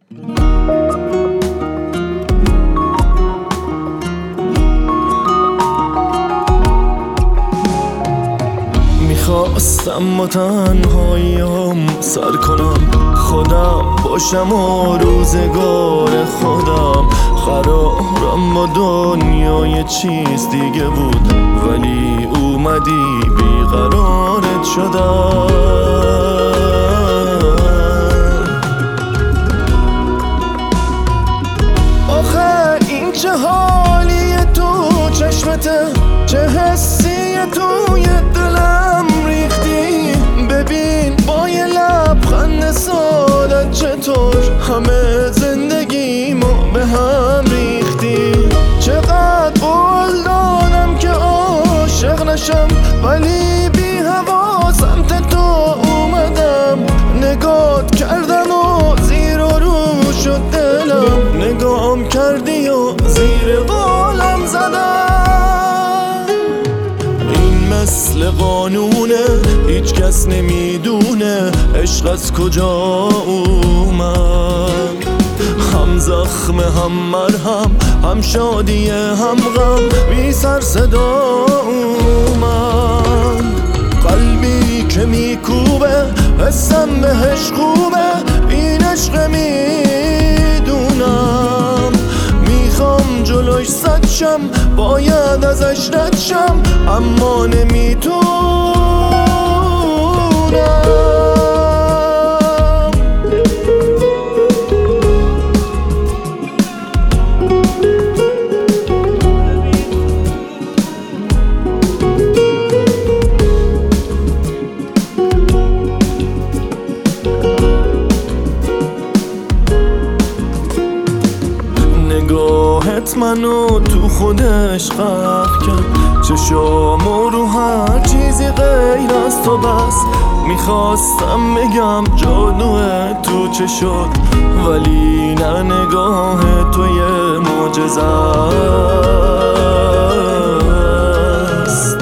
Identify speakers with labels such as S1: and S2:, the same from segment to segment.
S1: میخواستم با تنهاییم سر کنم، خودم باشم و روزگار خودم. قرارم با دنیا یه چیز دیگه بود، ولی اومدی بیقرارت شدم. آخه این چه حالیه تو چشمته، چه حسیه توی دلم ریختی. ببین با یه لبخند سادت چطور همه زندگیمو به هم ریختی. چقدر قول دادم که عاشق نشم، ولی بی هوا سمت تو اومدم. نگات کردم و زیر و رو شد دلم، نگام کردی و زیر قولم زدم. این مثل قانونه، هیچ کس نمیدونه عشق از کجا اومد. هم زخم هم مرهم، هم شادی هم غم، بی سر صدا اومد. قلبی که میکوبه حسم بهش خوبه، این عشق میدونم. میخوام جلوش سد شم، باید ازش رد شم، اما نمیتونم. نگاهت منو تو خودش غرق کرد، چشامو رو هر چیزی غیر از تو بس. میخواستم بگم جادوه تو چه شد، ولی نه، نگاه تو یه معجزه است.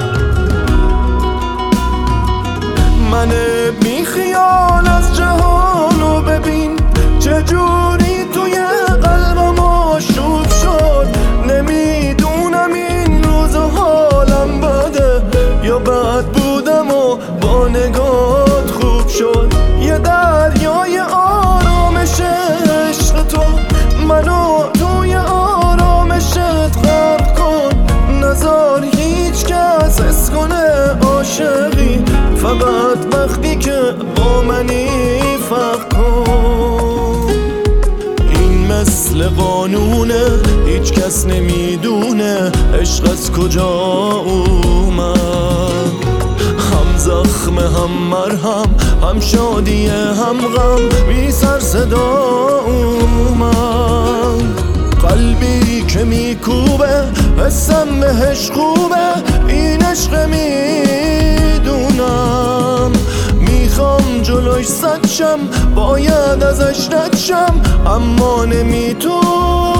S1: من بی خیال از جهانو ببین، چجوری توی قلبم آشوب شد. نمیدونم این روز حالم بده یا بد بودم و با نگات خوب شد. یه دریای آرامش عشق تو، منو توی آرامشت غرق کن. نذار هیچ کس حس کنه عاشقی، فقط وقتی که با منی فرق کن. این مثل قانونه، هیچ کس نمیدونه عشق از کجا اومد. هم زخم هم مرهم، هم شادی هم غم، بی سر صدا اومد. قلبی که میکوبه حسم بهش خوبه، این عشق میدونم. میخوام جلوش سد شم، باید ازش رد شم، اما نمیتونم.